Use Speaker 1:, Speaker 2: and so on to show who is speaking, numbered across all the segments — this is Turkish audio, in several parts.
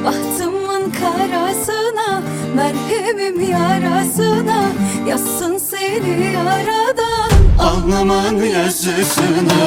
Speaker 1: Bahtımın karasına, merhemim yarasına, yazsın seni yaradan
Speaker 2: alnımın yazısına.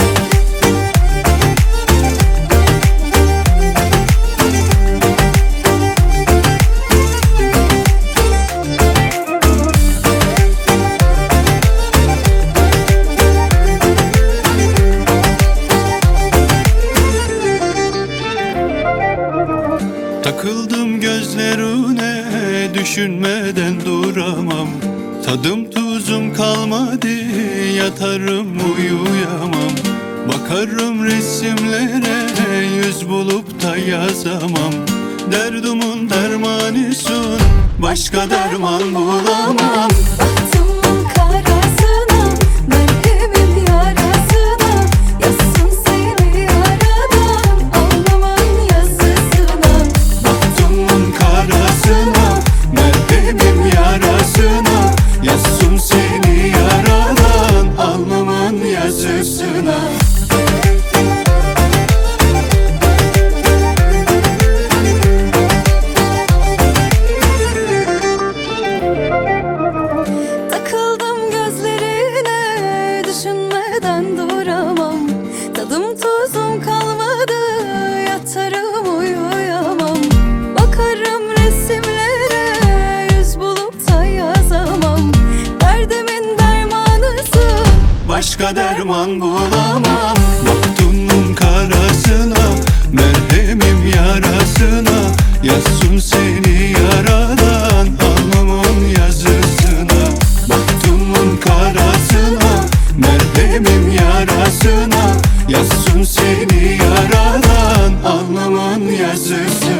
Speaker 2: Takıldım gözlerine, düşünmeden duramam. Tadım tuzum kalmadı, yatarım uyuyamam. Bakarım resimlere, yüz bulup da yazamam. Derdumun dermanısın, başka derman bulamam.
Speaker 1: Bahtımın karasına, merhemim yarasına, yazsın seni yaradan alnımın yazısına.
Speaker 2: Bahtımın karasına, merhemim yarasına, yazsın seni yaradan alnımın yazısına.
Speaker 1: Takıldım gözlerine, düşünmeden duramam. Tadım tuzum kalmadı, yatarım uyuyamam. Bakarım resimlere, yüz bulup da yazamam. Derdimin dermanısı,
Speaker 2: Başka derman bulamam. Bahtımın karasına, merhemim yarasına, yazsın seni yaradan alnımın yazısına. Bahtımın karasına, merhemim yarasına, yazsın seni yaradan alnımın yazısına.